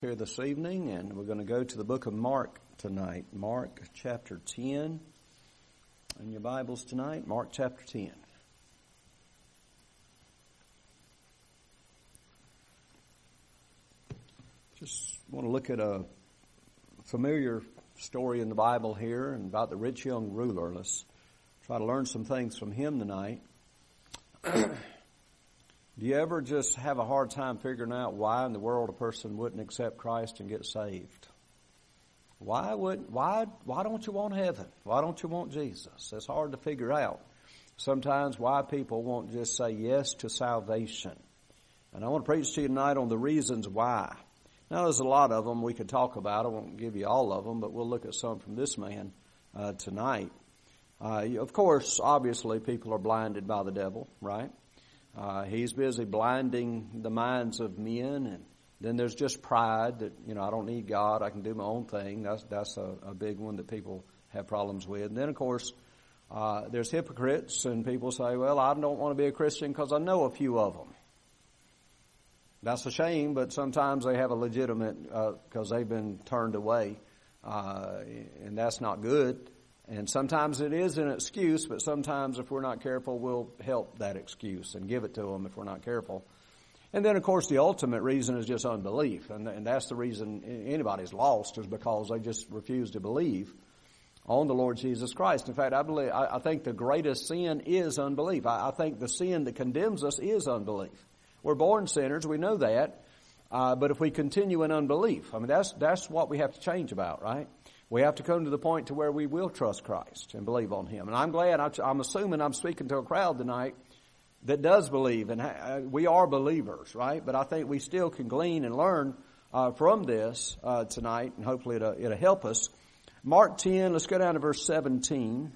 Here this evening, and we're going to go to the book of Mark tonight. Mark chapter 10. In your Bibles tonight, Mark chapter 10. Just want to look at a familiar story in the Bible here and about the rich young ruler. Let's try to learn some things from him tonight. Do you ever just have a hard time figuring out why in the world a person wouldn't accept Christ and get saved? Why don't you want heaven? Why don't you want Jesus? It's hard to figure out. Sometimes why people won't just say yes to salvation. And I want to preach to you tonight on the reasons why. Now there's a lot of them we could talk about. I won't give you all of them, but we'll look at some from this man tonight. Of course, obviously people are blinded by the devil, right? He's busy blinding the minds of men, and then there's just pride that, I don't need God, I can do my own thing. That's a big one that people have problems with. And then, of course, there's hypocrites, and people say, well, I don't want to be a Christian because I know a few of them. That's a shame, but sometimes they have a legitimate, because they've been turned away, and that's not good. And sometimes it is an excuse, but sometimes if we're not careful, we'll help that excuse and give it to them if we're not careful. And then, of course, the ultimate reason is just unbelief. And that's the reason anybody's lost, is because they just refuse to believe on the Lord Jesus Christ. In fact, I think the greatest sin is unbelief. I think the sin that condemns us is unbelief. We're born sinners, we know that. But if we continue in unbelief, that's what we have to change about, right? We have to come to the point to where we will trust Christ and believe on Him. And I'm glad, I'm assuming I'm speaking to a crowd tonight that does believe, and we are believers, right? But I think we still can glean and learn from this tonight, and hopefully it'll help us. Mark 10, let's go down to verse 17.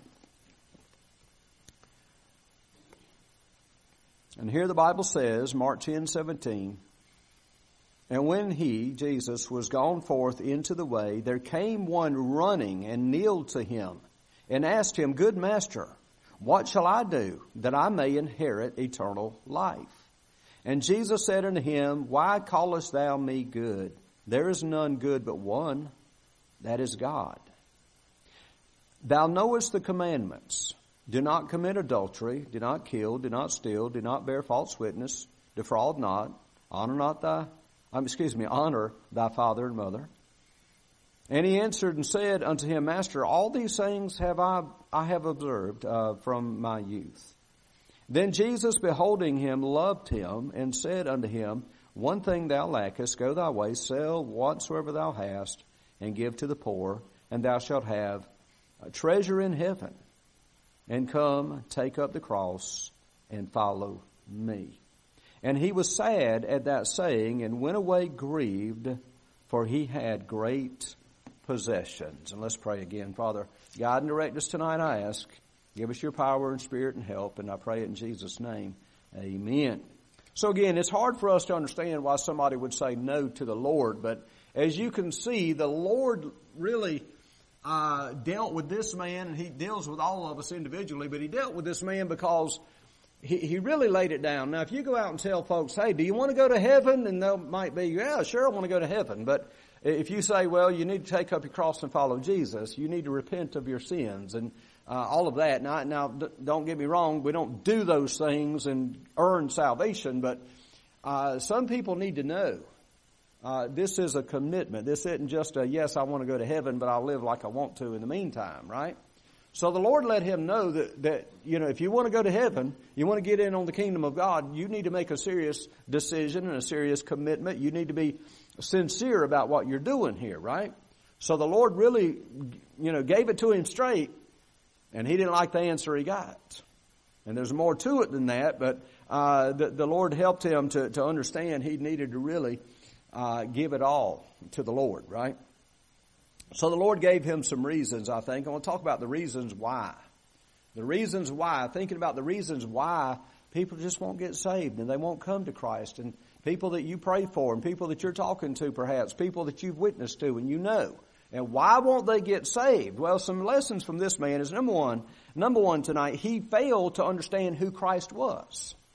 And here the Bible says, Mark 10:17, and when he, Jesus, was gone forth into the way, there came one running and kneeled to him and asked him, Good Master, what shall I do that I may inherit eternal life? And Jesus said unto him, Why callest thou me good? There is none good but one, that is God. Thou knowest the commandments. Do not commit adultery, do not kill, do not steal, do not bear false witness, defraud not, honor thy father and mother. And he answered and said unto him, Master, all these things I have observed from my youth. Then Jesus, beholding him, loved him, and said unto him, One thing thou lackest, go thy way, sell whatsoever thou hast, and give to the poor, and thou shalt have a treasure in heaven. And come, take up the cross, and follow me. And he was sad at that saying, and went away grieved, for he had great possessions. And let's pray again. Father, guide and direct us tonight, I ask. Give us your power and spirit and help, and I pray it in Jesus' name. Amen. So again, it's hard for us to understand why somebody would say no to the Lord, but as you can see, the Lord really dealt with this man, and he deals with all of us individually, but he dealt with this man because he really laid it down. Now, if you go out and tell folks, hey, do you want to go to heaven? And they might be, yeah, sure, I want to go to heaven. But if you say, well, you need to take up your cross and follow Jesus, you need to repent of your sins and all of that. Now, don't get me wrong, we don't do those things and earn salvation, but some people need to know. This is a commitment. This isn't just a, yes, I want to go to heaven, but I'll live like I want to in the meantime, right? So the Lord let him know that if you want to go to heaven, you want to get in on the kingdom of God, you need to make a serious decision and a serious commitment. You need to be sincere about what you're doing here, right? So the Lord really, gave it to him straight, and he didn't like the answer he got. And there's more to it than that, but the Lord helped him to understand he needed to really give it all to the Lord, right? So the Lord gave him some reasons, I think. I want to talk about the reasons why. The reasons why, thinking about the reasons why people just won't get saved and they won't come to Christ. And people that you pray for and people that you're talking to perhaps, people that you've witnessed to and you know. And why won't they get saved? Well, some lessons from this man is number one tonight, he failed to understand who Christ was.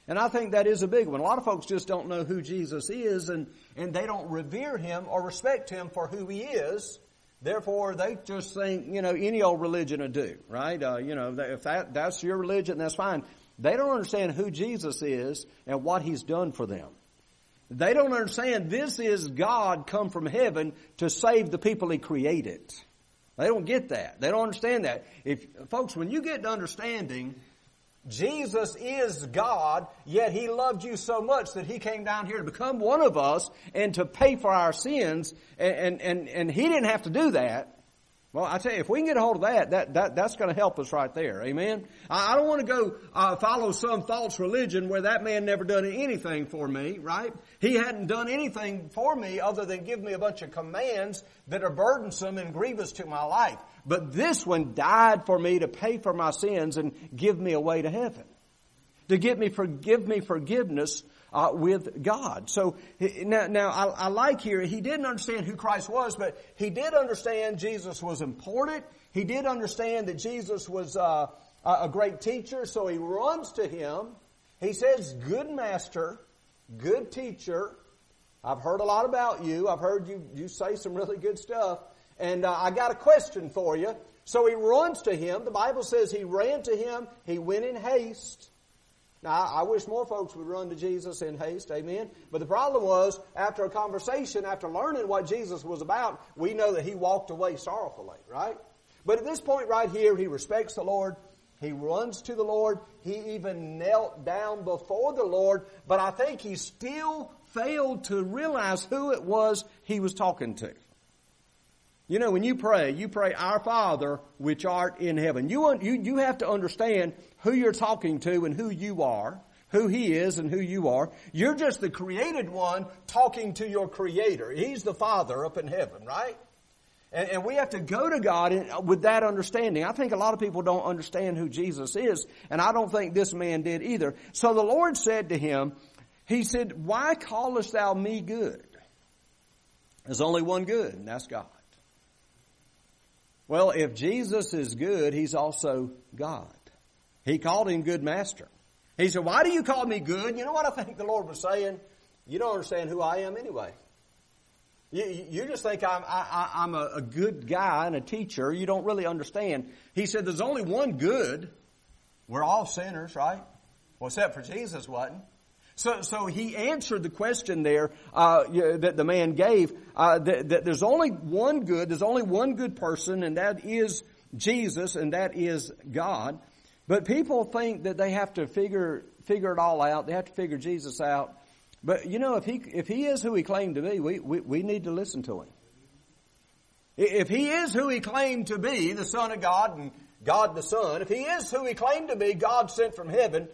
And I think that is a big one. A lot of folks just don't know who Jesus is, and they don't revere Him or respect Him for who He is. Therefore, they just think, any old religion will do, right? If that's your religion, that's fine. They don't understand who Jesus is and what He's done for them. They don't understand this is God come from heaven to save the people He created. They don't get that. They don't understand that. Folks, when you get to understanding Jesus is God, yet He loved you so much that He came down here to become one of us and to pay for our sins, and He didn't have to do that. Well, I tell you, if we can get a hold of that's going to help us right there. Amen? I don't want to go follow some false religion where that man never done anything for me, right? He hadn't done anything for me other than give me a bunch of commands that are burdensome and grievous to my life. But this one died for me to pay for my sins and give me a way to heaven. To give me forgiveness with God. So now I like here, he didn't understand who Christ was, but he did understand Jesus was important. He did understand that Jesus was a great teacher, so he runs to Him. He says, "Good master, good teacher, I've heard a lot about you. I've heard you say some really good stuff, and I got a question for you." So he runs to Him. The Bible says he ran to Him. He went in haste. Now, I wish more folks would run to Jesus in haste, amen? But the problem was, after a conversation, after learning what Jesus was about, we know that He walked away sorrowfully, right? But at this point right here, he respects the Lord. He runs to the Lord. He even knelt down before the Lord. But I think he still failed to realize who it was he was talking to. When you pray, "Our Father, which art in heaven." You have to understand who you're talking to and who you are, who He is and who you are. You're just the created one talking to your Creator. He's the Father up in heaven, right? And we have to go to God with that understanding. I think a lot of people don't understand who Jesus is, and I don't think this man did either. So the Lord said to him, He said, "Why callest thou me good? There's only one good, and that's God." Well, if Jesus is good, He's also God. He called Him good master. He said, "Why do you call me good?" You know what I think the Lord was saying? You don't understand who I am anyway. You just think I'm a good guy and a teacher. You don't really understand. He said, "There's only one good. We're all sinners, right? Well, except for Jesus wasn't." So he answered the question there that the man gave, that there's only one good, there's only one good person, and that is Jesus, and that is God. But people think that they have to figure it all out. They have to figure Jesus out. But if he is who He claimed to be, we need to listen to Him. If He is who He claimed to be, the Son of God and God the Son, if He is who He claimed to be, God sent from heaven,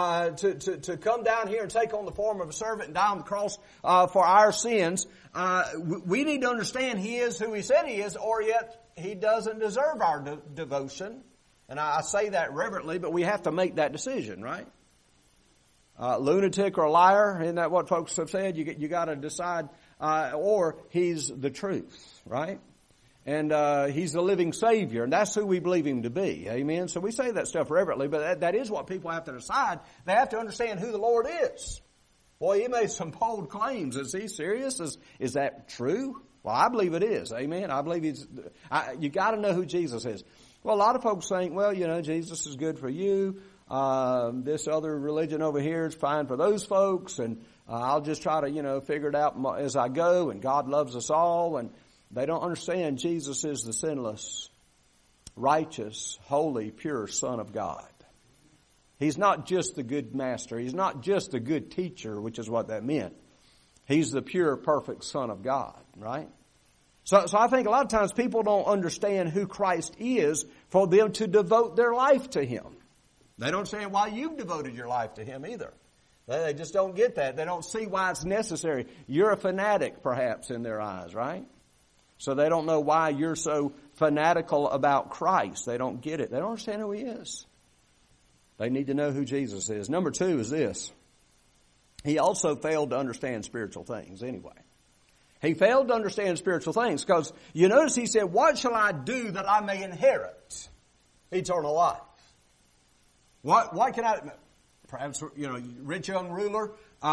to come down here and take on the form of a servant and die on the cross for our sins, we need to understand He is who He said He is, or yet He doesn't deserve our devotion. And I say that reverently, but we have to make that decision, right? Lunatic or a liar, isn't that what folks have said? You got to decide, or He's the truth, right? And He's the living Savior, and that's who we believe Him to be. Amen? So we say that stuff reverently, but that is what people have to decide. They have to understand who the Lord is. Boy, He made some bold claims. Is He serious? Is that true? Well, I believe it is. Amen? I believe you got to know who Jesus is. Well, a lot of folks think, well, Jesus is good for you. This other religion over here is fine for those folks, and I'll just try to, figure it out as I go, and God loves us all, and they don't understand Jesus is the sinless, righteous, holy, pure Son of God. He's not just the good master. He's not just the good teacher, which is what that meant. He's the pure, perfect Son of God, right? So I think a lot of times people don't understand who Christ is for them to devote their life to Him. They don't understand why you've devoted your life to Him either. They just don't get that. They don't see why it's necessary. You're a fanatic, perhaps, in their eyes, right? So they don't know why you're so fanatical about Christ. They don't get it. They don't understand who He is. They need to know who Jesus is. Number 2 is this. He also failed to understand spiritual things anyway. He failed to understand spiritual things because you notice he said, "What shall I do that I may inherit eternal life?" What can I... perhaps, rich young ruler.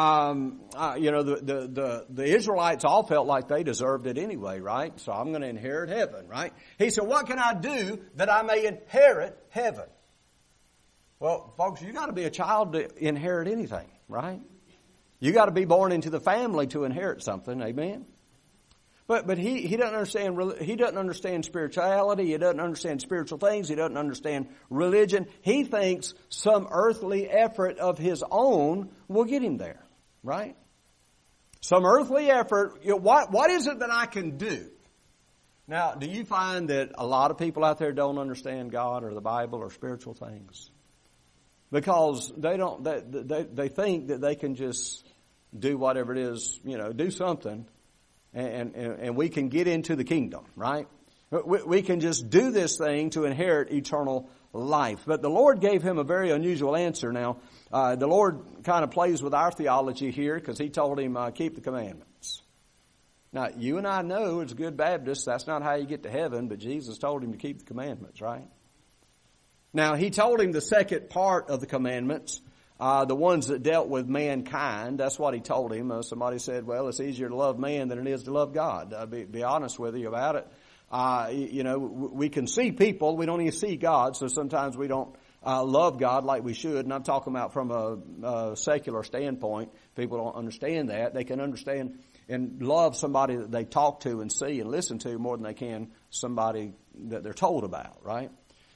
The Israelites all felt like they deserved it anyway, right? So I'm going to inherit heaven, right? He said, what can I do that I may inherit heaven? Well, folks, you got to be a child to inherit anything, right? You got to be born into the family to inherit something, amen? But he doesn't understand spirituality. He doesn't understand spiritual things. He doesn't understand religion. He thinks some earthly effort of his own will get him there, right? Some earthly effort. What is it that I can do? Now, do you find that a lot of people out there don't understand God or the Bible or spiritual things? Because they think that they can just do whatever it is, do something. And we can get into the kingdom, right? We can just do this thing to inherit eternal life. But the Lord gave him a very unusual answer. Now, the Lord kind of plays with our theology here because He told him, keep the commandments. Now, you and I know as good Baptists, that's not how you get to heaven, but Jesus told him to keep the commandments, right? Now, He told him the second part of the commandments, the ones that dealt with mankind. That's what He told him. Somebody said, well, it's easier to love man than it is to love God. Be honest with you about it. We can see people. We don't even see God. So sometimes we don't love God like we should. And I'm talking about from a secular standpoint. People don't understand that. They can understand and love somebody that they talk to and see and listen to more than they can somebody that they're told about, right?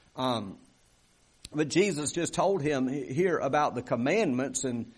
But Jesus just told him here about the commandments, and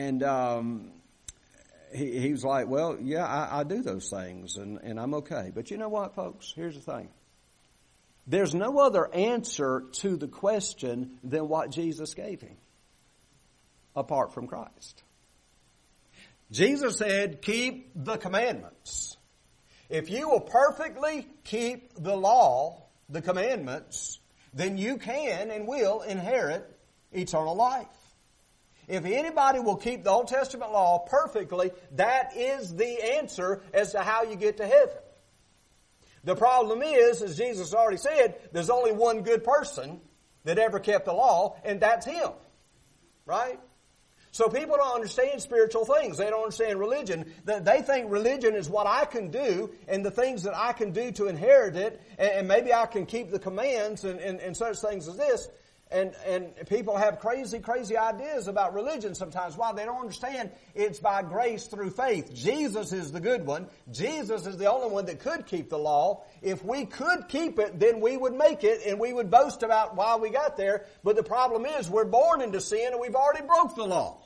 he was like, well, yeah, I do those things, and I'm okay. But you know what, folks? Here's the thing. There's no other answer to the question than what Jesus gave him, apart from Christ. Jesus said, keep the commandments. If you will perfectly keep the law, the commandments, then you can and will inherit eternal life. If anybody will keep the Old Testament law perfectly, that is the answer as to how you get to heaven. The problem is, as Jesus already said, there's only one good person that ever kept the law, and that's Him. Right? So people don't understand spiritual things. They don't understand religion. They think religion is what I can do and the things that I can do to inherit it, and maybe I can keep the commands and such things as this. And people have crazy ideas about religion sometimes. Why? They don't understand it's by grace through faith. Jesus is the good one. Jesus is the only one that could keep the law. If we could keep it, then we would make it and we would boast about why we got there. But the problem is we're born into sin and we've already broke the law.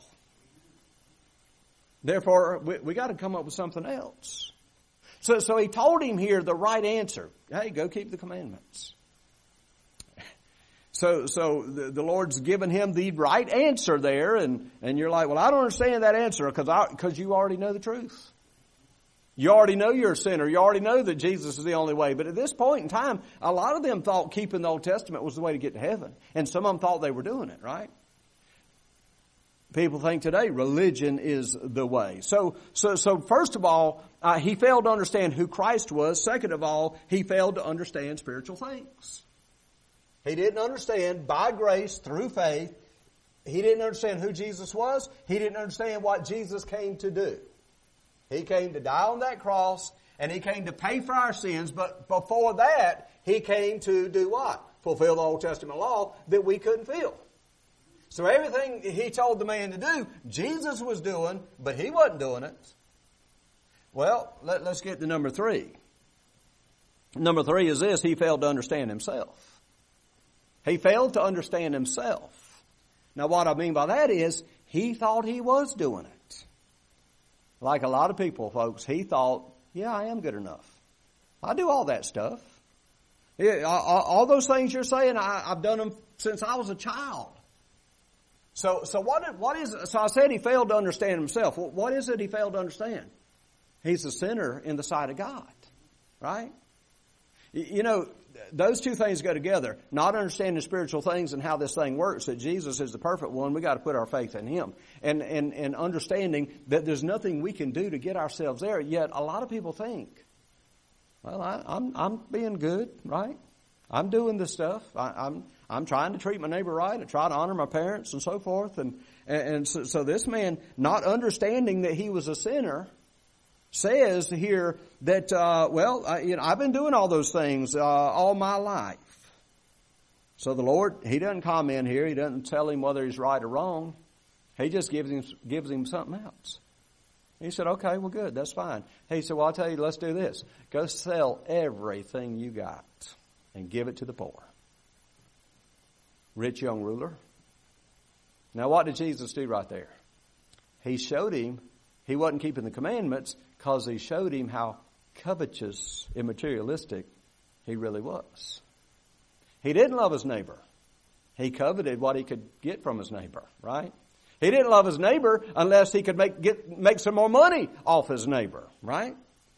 Therefore, we got to come up with something else. So He told him here the right answer. Hey, go keep the commandments. So the Lord's given him the right answer there, and you're like, well, I don't understand that answer because you already know the truth. You already know you're a sinner. You already know that Jesus is the only way. But at this point in time, a lot of them thought keeping the Old Testament was the way to get to heaven. And some of them thought they were doing it, right? People think today religion is the way. So first of all, he failed to understand who Christ was. Second of all, he failed to understand spiritual things. He didn't understand by grace through faith. He didn't understand who Jesus was. He didn't understand what Jesus came to do. He came to die on that cross, and He came to pay for our sins. But before that, He came to do what? Fulfill the Old Testament law that we couldn't fulfill. So everything He told the man to do, Jesus was doing, but He wasn't doing it. Well, let's get to number 3. Number 3 is this: he failed to understand himself. He failed to understand himself. Now what I mean by that is, he thought he was doing it. Like a lot of people, folks, he thought, yeah, I am good enough. I do all that stuff. Yeah, all those things you're saying, I've done them since I was a child. So what is it? So I said he failed to understand himself. Well, what is it he failed to understand? He's a sinner in the sight of God. Right? You know, those two things go together. Not understanding spiritual things and how this thing works, that Jesus is the perfect one. We got to put our faith in Him. And understanding that there's nothing we can do to get ourselves there. Yet a lot of people think, well, I'm being good, right? I'm doing this stuff. I'm trying to treat my neighbor right. I try to honor my parents and so forth. And so this man, not understanding that he was a sinner, says here that, I've been doing all those things all my life. So the Lord, He doesn't comment here. He doesn't tell him whether he's right or wrong. He just gives him something else. He said, okay, well, good, that's fine. He said, well, I'll tell you, let's do this. Go sell everything you got and give it to the poor. Rich young ruler. Now, what did Jesus do right there? He showed him he wasn't keeping the commandments because He showed him how covetous and materialistic he really was. He didn't love his neighbor. He coveted what he could get from his neighbor, right? He didn't love his neighbor unless he could make some more money off his neighbor, right?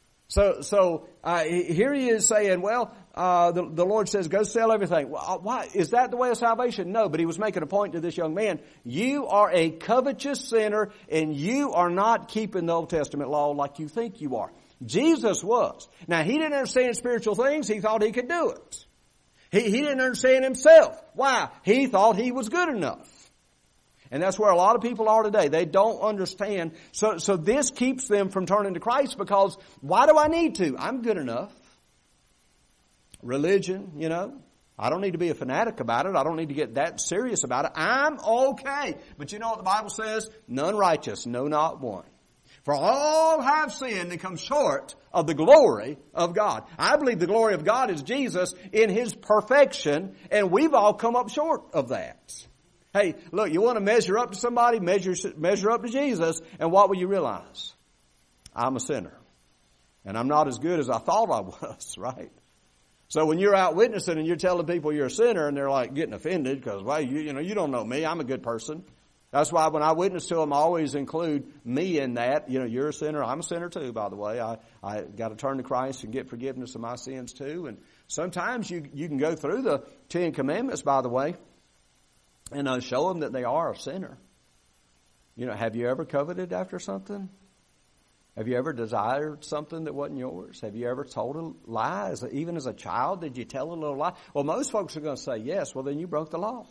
So here he is saying, the Lord says, go sell everything. Why? Is that the way of salvation? No, but He was making a point to this young man. You are a covetous sinner and you are not keeping the Old Testament law like you think you are. Jesus was. Now, He didn't understand spiritual things. He thought He could do it. He didn't understand Himself. Why? He thought He was good enough. And that's where a lot of people are today. They don't understand. So this keeps them from turning to Christ because why do I need to? I'm good enough. Religion, I don't need to be a fanatic about it. I don't need to get that serious about it. I'm okay. But you know what the Bible says? None righteous, no, not one. For all have sinned and come short of the glory of God. I believe the glory of God is Jesus in His perfection, and we've all come up short of that. Hey, look, you want to measure up to somebody, measure up to Jesus, and what will you realize? I'm a sinner. And I'm not as good as I thought I was, right? So when you're out witnessing and you're telling people you're a sinner and they're like getting offended because, you don't know me, I'm a good person. That's why when I witness to them, I always include me in that. You're a sinner. I'm a sinner too, by the way. I got to turn to Christ and get forgiveness of my sins too. And sometimes you can go through the 10 Commandments, by the way, and show them that they are a sinner. Have you ever coveted after something? Have you ever desired something that wasn't yours? Have you ever told a lie? Even as a child, did you tell a little lie? Well, most folks are going to say yes. Well, then you broke the law.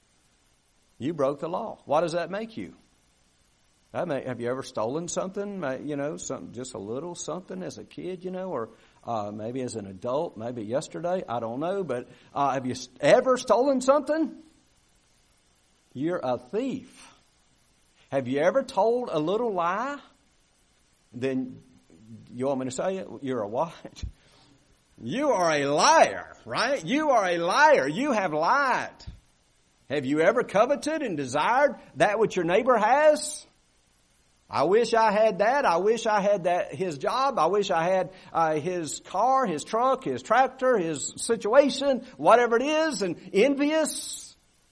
You broke the law. What does that make you? Have you ever stolen something? Something, just a little something as a kid, or maybe as an adult, maybe yesterday. I don't know. But have you ever stolen something? You're a thief. Have you ever told a little lie? Then you want me to say it? You're a what? You are a liar, right? You are a liar. You have lied. Have you ever coveted and desired that which your neighbor has? I wish I had that. I wish I had his job. I wish I had his car, his truck, his tractor, his situation, whatever it is, and envious.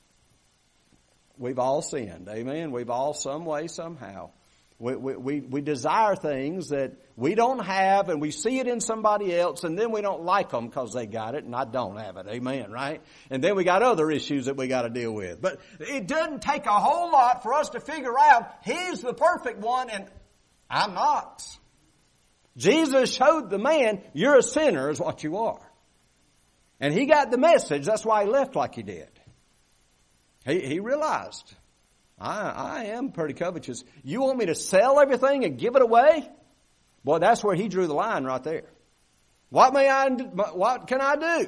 We've all sinned. Amen. We've all some way, somehow. We desire things that we don't have, and we see it in somebody else, and then we don't like them because they got it and I don't have it. Amen, right? And then we got other issues that we got to deal with. But it doesn't take a whole lot for us to figure out He's the perfect one and I'm not. Jesus showed the man, you're a sinner is what you are. And he got the message. That's why he left like he did. He realized, I am pretty covetous. You want me to sell everything and give it away? Boy, that's where he drew the line right there. What can I do?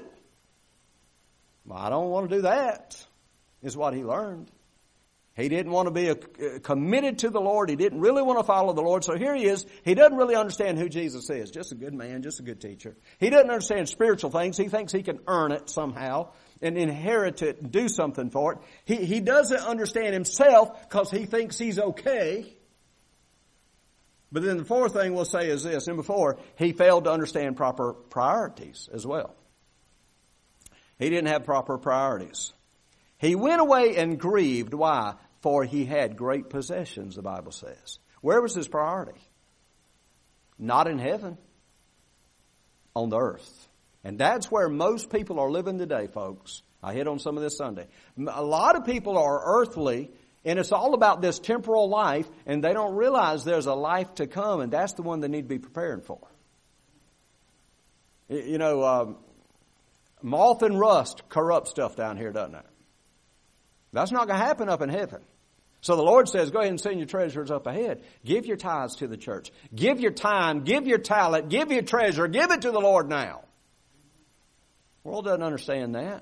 Well, I don't want to do that, is what he learned. He didn't want to be committed to the Lord. He didn't really want to follow the Lord. So here he is. He doesn't really understand who Jesus is. Just a good man, just a good teacher. He doesn't understand spiritual things. He thinks he can earn it somehow and inherit it and do something for it. He doesn't understand himself because he thinks he's okay. But then the fourth thing we'll say is this. Number 4, he failed to understand proper priorities as well. He didn't have proper priorities. He went away and grieved. Why? For he had great possessions, the Bible says. Where was his priority? Not in heaven. On the earth. And that's where most people are living today, folks. I hit on some of this Sunday. A lot of people are earthly, and it's all about this temporal life, and they don't realize there's a life to come, and that's the one they need to be preparing for. You know, moth and rust corrupt stuff down here, doesn't it? That's not going to happen up in heaven. So the Lord says, go ahead and send your treasures up ahead. Give your tithes to the church. Give your time, give your talent, give your treasure, give it to the Lord now. The world doesn't understand that.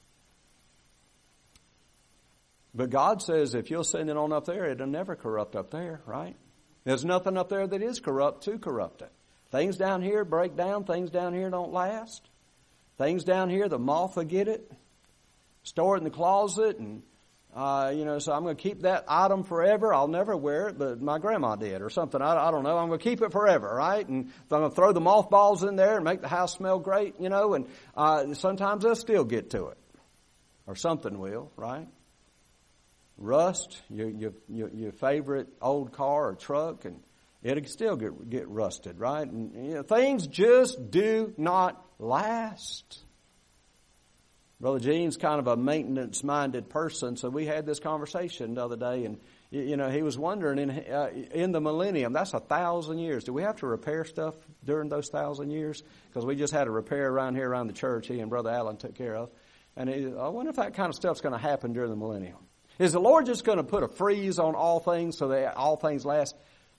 But God says if you'll send it on up there, it'll never corrupt up there, right? There's nothing up there that is corrupt to corrupt it. Things down here break down. Things down here don't last. Things down here, the moth will get it. Store it in the closet and so I'm going to keep that item forever. I'll never wear it, but my grandma did or something. I don't know. I'm going to keep it forever, right? And I'm going to throw the mothballs in there and make the house smell great, and sometimes they'll still get to it. Or something will, right? Rust, your favorite old car or truck, and it'll still get rusted, right? And things just do not last. Brother Gene's kind of a maintenance-minded person, so we had this conversation the other day, and he was wondering in the millennium, that's 1,000 years. Do we have to repair stuff during those 1,000 years? Because we just had a repair around here around the church. He and Brother Allen took care of, and I wonder if that kind of stuff's going to happen during the millennium. Is the Lord just going to put a freeze on all things so that all things last?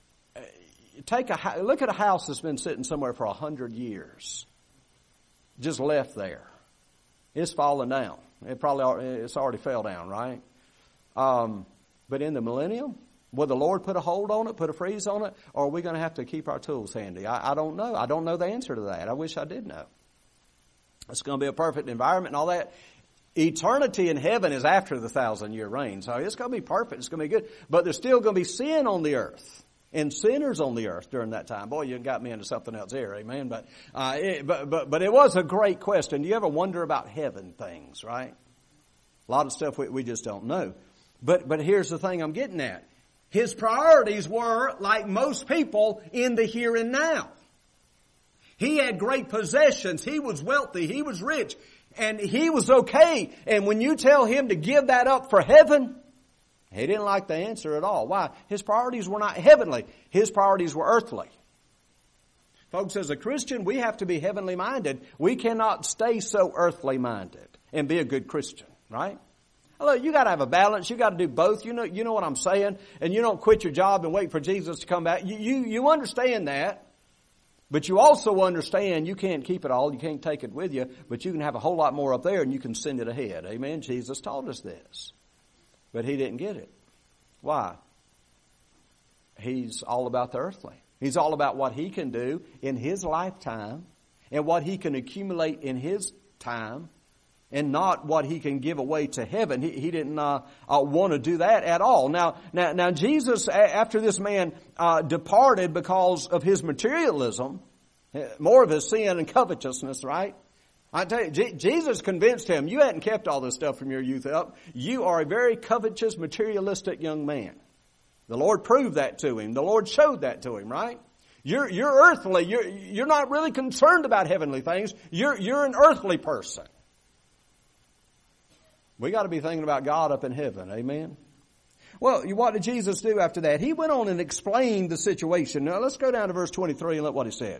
Look at a house that's been sitting somewhere for 100 years, just left there. It's fallen down. It's already fell down, right? But in the millennium, will the Lord put a hold on it, put a freeze on it, or are we going to have to keep our tools handy? I don't know. I don't know the answer to that. I wish I did know. It's going to be a perfect environment and all that. Eternity in heaven is after the 1,000-year reign, so it's going to be perfect. It's going to be good. But there's still going to be sin on the earth. And sinners on the earth during that time. Boy, you got me into something else here, amen. But it was a great question. Do you ever wonder about heaven things, right? A lot of stuff we just don't know. But here's the thing I'm getting at. His priorities were, like most people, in the here and now. He had great possessions. He was wealthy. He was rich. And he was okay. And when you tell him to give that up for heaven, he didn't like the answer at all. Why? His priorities were not heavenly. His priorities were earthly. Folks, as a Christian, we have to be heavenly minded. We cannot stay so earthly minded and be a good Christian, right? Look, you got to have a balance. You got to do both. You know what I'm saying? And you don't quit your job and wait for Jesus to come back. You understand that. But you also understand you can't keep it all. You can't take it with you. But you can have a whole lot more up there and you can send it ahead. Amen? Jesus taught us this. But he didn't get it. Why? He's all about the earthly. He's all about what he can do in his lifetime and what he can accumulate in his time and not what he can give away to heaven. He didn't want to do that at all. Now Jesus, after this man departed because of his materialism, more of his sin and covetousness, right? I tell you, Jesus convinced him, you hadn't kept all this stuff from your youth up. You are a very covetous, materialistic young man. The Lord proved that to him. The Lord showed that to him, right? You're earthly. You're not really concerned about heavenly things. You're an earthly person. We got to be thinking about God up in heaven. Amen. Well, what did Jesus do after that? He went on and explained the situation. Now let's go down to verse 23 and look what he said.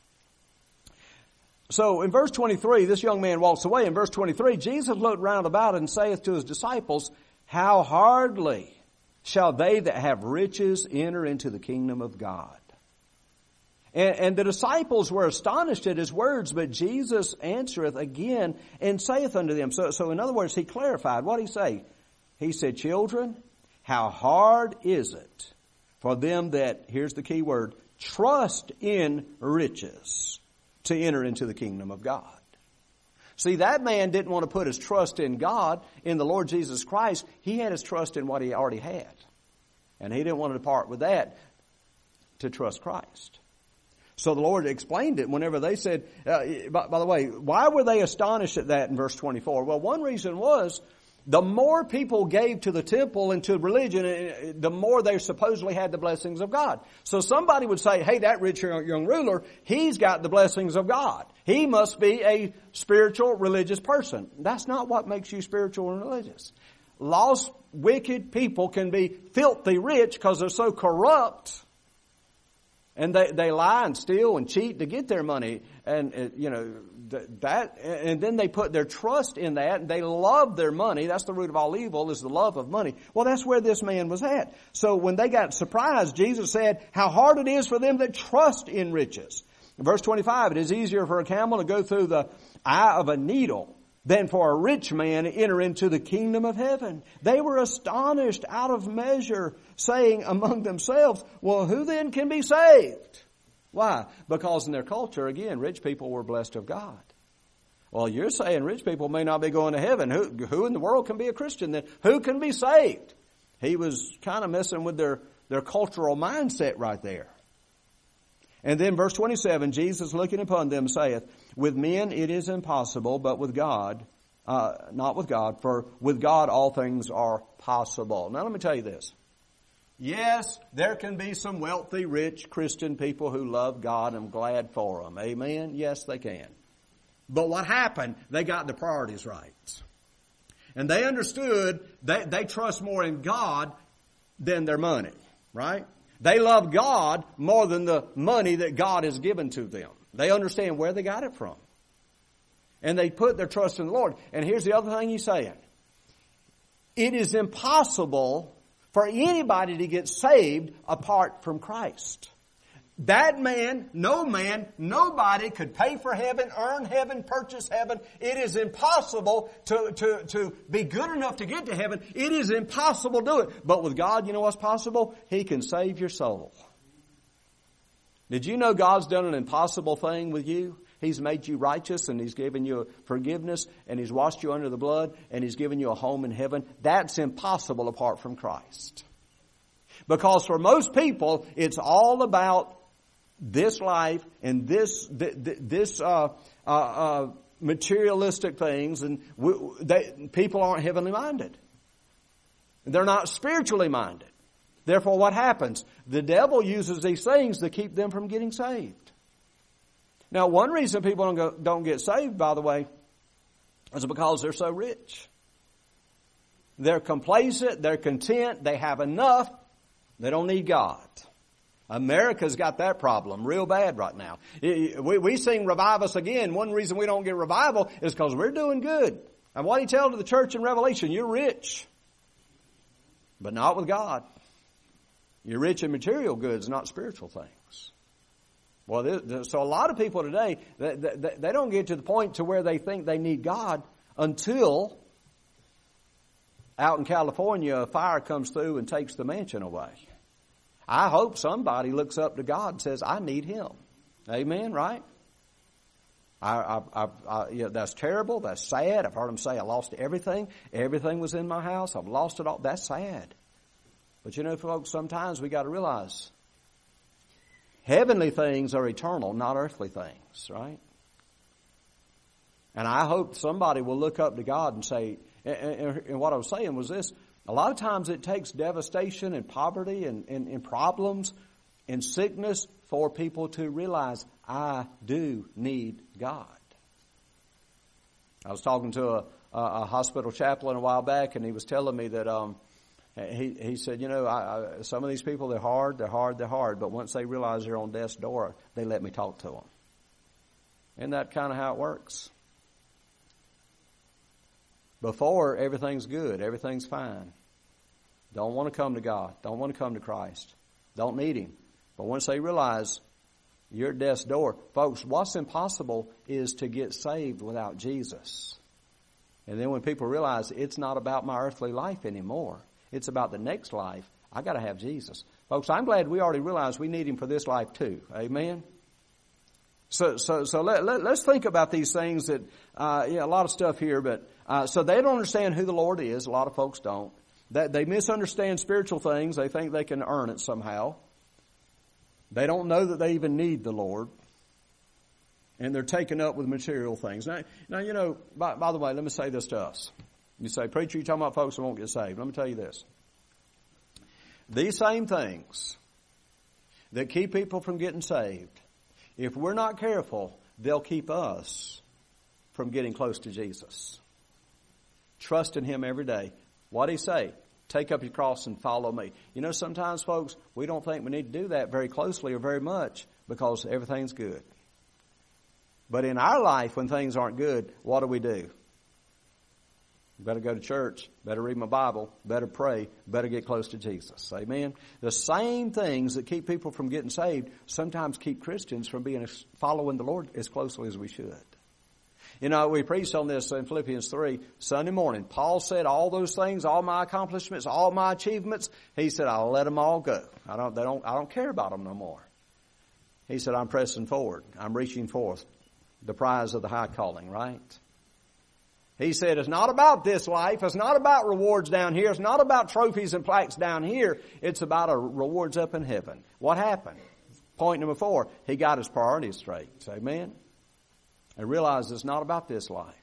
So in verse 23, this young man walks away. In verse 23, Jesus looked round about and saith to his disciples, how hardly shall they that have riches enter into the kingdom of God. And the disciples were astonished at his words, but Jesus answereth again and saith unto them. So in other words, he clarified. What did he say? He said, children, how hard is it for them that, here's the key word, trust in riches to enter into the kingdom of God. See, that man didn't want to put his trust in God, in the Lord Jesus Christ. He had his trust in what he already had. And he didn't want to depart with that to trust Christ. So the Lord explained it whenever they said, by the way, why were they astonished at that in verse 24? Well, one reason was the more people gave to the temple and to religion, the more they supposedly had the blessings of God. So somebody would say, hey, that rich young ruler, he's got the blessings of God. He must be a spiritual, religious person. That's not what makes you spiritual and religious. Lost, wicked people can be filthy rich because they're so corrupt And they lie and steal and cheat to get their money. And, and then they put their trust in that, and they love their money. That's the root of all evil, is the love of money. Well, that's where this man was at. So when they got surprised, Jesus said how hard it is for them that trust in riches. In verse 25, it is easier for a camel to go through the eye of a needle than for a rich man to enter into the kingdom of heaven. They were astonished out of measure, saying among themselves, well, who then can be saved? Why? Because in their culture, again, rich people were blessed of God. Well, you're saying rich people may not be going to heaven. Who in the world can be a Christian then? Who can be saved? He was kind of messing with their cultural mindset right there. And then verse 27, Jesus looking upon them saith, with men it is impossible, but with God, not with God, for with God all things are possible. Now let me tell you this. Yes, there can be some wealthy, rich Christian people who love God. I'm glad for them. Amen? Yes, they can. But what happened? They got the priorities right. And they understood that they trust more in God than their money, right? They love God more than the money that God has given to them. They understand where they got it from. And they put their trust in the Lord. And here's the other thing he's saying. It is impossible for anybody to get saved apart from Christ. That man, nobody could pay for heaven, earn heaven, purchase heaven. It is impossible to be good enough to get to heaven. It is impossible to do it. But with God, you know what's possible? He can save your soul. Did you know God's done an impossible thing with you? He's made you righteous, and He's given you forgiveness, and He's washed you under the blood, and He's given you a home in heaven. That's impossible apart from Christ. Because for most people, it's all about this life and this materialistic things, and people aren't heavenly minded. They're not spiritually minded. Therefore, what happens? The devil uses these things to keep them from getting saved. Now, one reason people don't get saved, by the way, is because they're so rich. They're complacent, they're content, they have enough, they don't need God. America's got that problem real bad right now. We sing Revive Us Again. One reason we don't get revival is because we're doing good. And what He tells to the church in Revelation, you're rich, but not with God. You're rich in material goods, not spiritual things. Well, so a lot of people today, they don't get to the point to where they think they need God until out in California a fire comes through and takes the mansion away. I hope somebody looks up to God and says, I need Him. Amen, right? That's terrible. That's sad. I've heard them say, I lost everything. Everything was in my house. I've lost it all. That's sad. But you know, folks, sometimes we got to realize heavenly things are eternal, not earthly things, right? And I hope somebody will look up to God and say, and what I was saying was this, a lot of times it takes devastation and poverty and problems and sickness for people to realize, I do need God. I was talking to a hospital chaplain a while back, and he was telling me that he said, you know, some of these people, they're hard, but once they realize they're on death's door, they let me talk to them. Isn't that kind of how it works? Before, everything's good, everything's fine. Don't want to come to God, don't want to come to Christ, don't need Him. But once they realize you're at death's door, folks, what's impossible is to get saved without Jesus. And then when people realize it's not about my earthly life anymore, it's about the next life, I got to have Jesus. Folks, I'm glad we already realize we need Him for this life too. Amen? So let's think about these things that, a lot of stuff here, but, so they don't understand who the Lord is. A lot of folks don't. They misunderstand spiritual things. They think they can earn it somehow. They don't know that they even need the Lord. And they're taken up with material things. Now you know, by the way, let me say this to us. You say, preacher, you're talking about folks who won't get saved. Let me tell you this. These same things that keep people from getting saved, if we're not careful, they'll keep us from getting close to Jesus. Trust in Him every day. What'd He say? Take up your cross and follow me. You know, sometimes, folks, we don't think we need to do that very closely or very much because everything's good. But in our life, when things aren't good, what do? Better go to church, better read my Bible, better pray, better get close to Jesus. Amen? The same things that keep people from getting saved sometimes keep Christians from following the Lord as closely as we should. You know, we preached on this in Philippians 3 Sunday morning. Paul said all those things, all my accomplishments, all my achievements, he said, I'll let them all go. I don't care about them no more. He said, I'm pressing forward. I'm reaching forth the prize of the high calling, right? He said, it's not about this life. It's not about rewards down here. It's not about trophies and plaques down here. It's about rewards up in heaven. What happened? Point number 4, he got his priorities straight. Amen? And realized it's not about this life.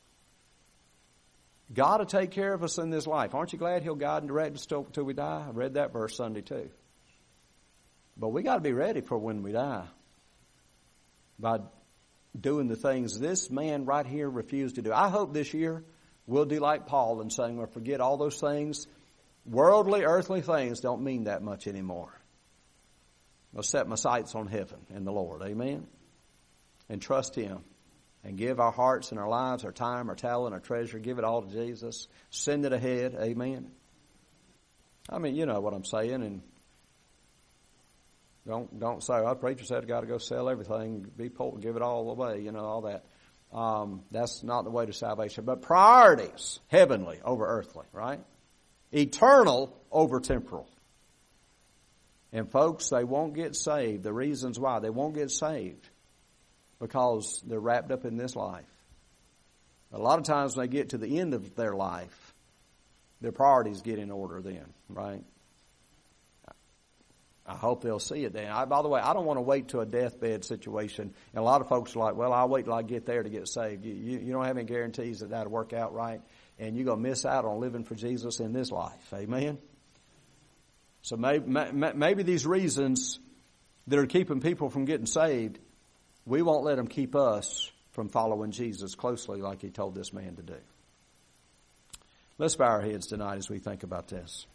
God will take care of us in this life. Aren't you glad He'll guide and direct us till we die? I read that verse Sunday too. But we got to be ready for when we die. By doing the things this man right here refused to do. I hope this year we'll do like Paul and saying, we'll forget all those things. Worldly, earthly things don't mean that much anymore. I'll set my sights on heaven and the Lord. Amen? And trust Him. And give our hearts and our lives, our time, our talent, our treasure. Give it all to Jesus. Send it ahead. Amen? I mean, you know what I'm saying. And don't say, oh, preacher said I got to go sell everything, be poor, give it all away, you know, all that. That's not the way to salvation. But priorities, heavenly over earthly, right? Eternal over temporal. And folks, they won't get saved. The reasons why they won't get saved, because they're wrapped up in this life. A lot of times when they get to the end of their life, their priorities get in order then, right? I hope they'll see it then. By the way, I don't want to wait to a deathbed situation. And a lot of folks are like, well, I'll wait till I get there to get saved. You don't have any guarantees that that'll work out right. And you're going to miss out on living for Jesus in this life. Amen? So maybe these reasons that are keeping people from getting saved, we won't let them keep us from following Jesus closely like He told this man to do. Let's bow our heads tonight as we think about this.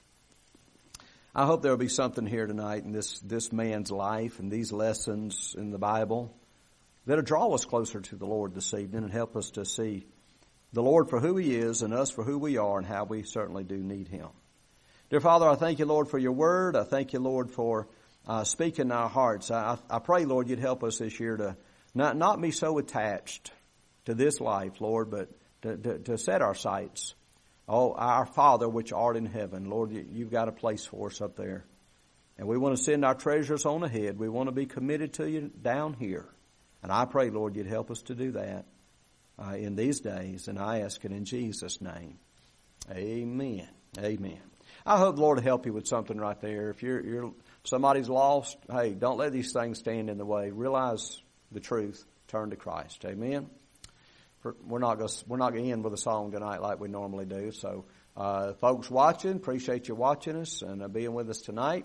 I hope there will be something here tonight in this man's life and these lessons in the Bible that'll draw us closer to the Lord this evening and help us to see the Lord for who He is and us for who we are and how we certainly do need Him. Dear Father, I thank You, Lord, for Your word. I thank You, Lord, for speaking in our hearts. I pray, Lord, You'd help us this year to not be so attached to this life, Lord, but to set our sights. Oh, our Father which art in heaven, Lord, You've got a place for us up there. And we want to send our treasures on ahead. We want to be committed to You down here. And I pray, Lord, You'd help us to do that in these days. And I ask it in Jesus' name. Amen. Amen. I hope the Lord will help you with something right there. If somebody's lost, hey, don't let these things stand in the way. Realize the truth. Turn to Christ. Amen. We're not going to end with a song tonight like we normally do. So, folks watching, appreciate you watching us and being with us tonight.